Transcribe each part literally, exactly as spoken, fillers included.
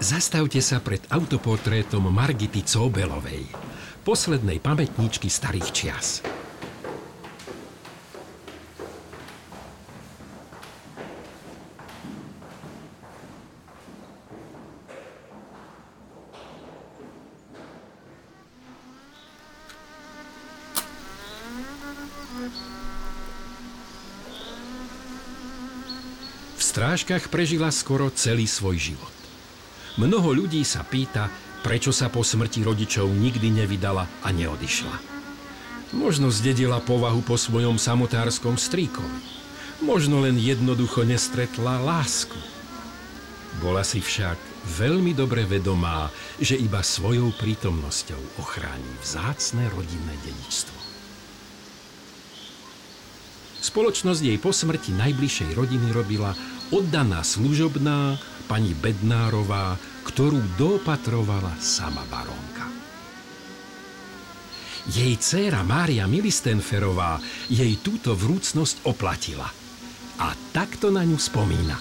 Zastavte sa pred autoportrétom Margity Cóbelovej, poslednej pamätníčky starých čias. V strážkach prežila skoro celý svoj život. Mnoho ľudí sa pýta, prečo sa po smrti rodičov nikdy nevydala a neodišla. Možno zdedila povahu po svojom samotárskom strýkovi. Možno len jednoducho nestretla lásku. Bola si však veľmi dobre vedomá, že iba svojou prítomnosťou ochráni vzácne rodinné dedičstvo. Spoločnosť jej po smrti najbližšej rodiny robila oddaná služobná pani Bednárová, ktorú doopatrovala sama barónka. Jej dcéra Mária Milistenferová jej túto vrúcnosť oplatila a takto na ňu spomína.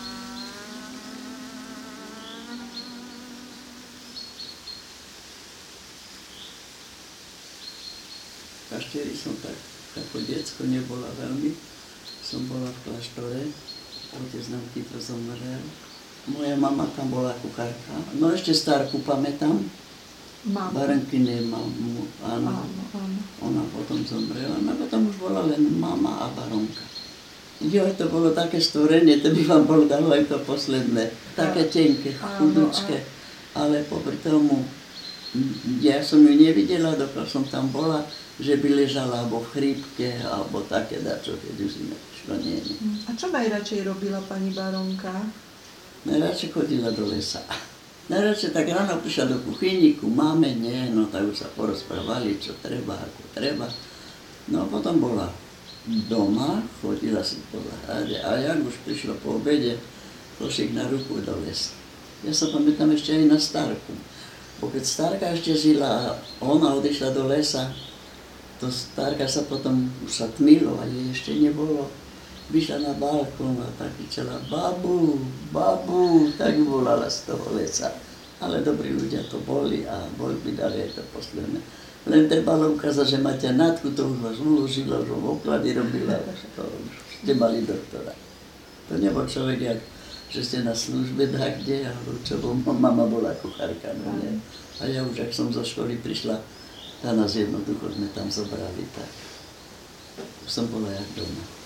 V kaštieri som tak, ako decko nebola veľmi. Som bola v kláštore, otec nám Tito zomrel. Moja mama tam bola kuchárka. No ešte starku pamätám. Mamu. Barankyne mamu, áno. Áno, áno. Ona potom zomrela. No potom už bola len mama a baronka. Jo, to bolo také stvorenie, to by vám Boh dalo aj to posledné. Také tenké, chudúčke. Ale popri tomu, ja som ju nevidela, dokiaľ som tam bola, že by ležala alebo v chrípke, alebo také dačo, keď už nešlo nie. A čo najradšej robila pani baronka? Najradšej chodila do lesa. Najradšej tak ráno prišla do kuchyni, ku máme, nie, no tak už sa porozprávali, čo treba, ako treba. No a potom bola doma, chodila si po záhrade a jak už prišla po obede, košík na ruku do lesa. Ja sa pamätám ešte aj na starku. Bo keď starka ešte žila a ona odišla do lesa, to starka sa potom, už sa tmilo a jej ešte nebolo. Vyšla na balkón a tak kričala babu, babu, tak volala z toho lesa. Ale dobrí ľudia to boli a Boh by dali aj to posledné. Len trebalo ukázať, že máte natku, to už vás uložilo, že v oklady robila, to už ste mali doktora. To nebol človek, jak, že ste na službe kde, alebo čo, bo mama bola kuchárka, no nie. A ja už, ak som zo školy prišla, tá nás jednoducho sme tam zobrali, tak som bola jak doma.